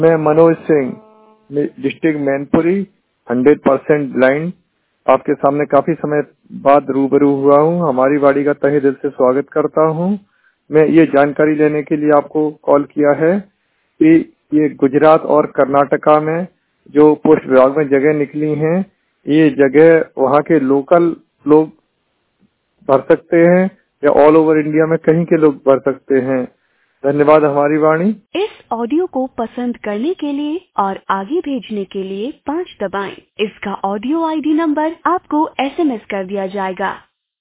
मैं Manoj Singh, district Mainpuri, 100% blind, आपके सामने काफी समय बाद रूबरू हुआ हूँ। हमारी वाड़ी का तहे दिल से स्वागत करता हूँ। मैं ये जानकारी लेने के लिए आपको कॉल किया है कि ये गुजरात और कर्नाटका में जो पोस्ट विभाग में जगह निकली हैं, ये जगह वहाँ के लोकल लोग भर सकते हैं या ऑल ओवर इंडिया में कहीं के लोग भर सकते हैं। धन्यवाद। हमारी वाणी। इस ऑडियो को पसंद करने के लिए और आगे भेजने के लिए 5 दबाएं। इसका ऑडियो आईडी नंबर आपको SMS कर दिया जाएगा।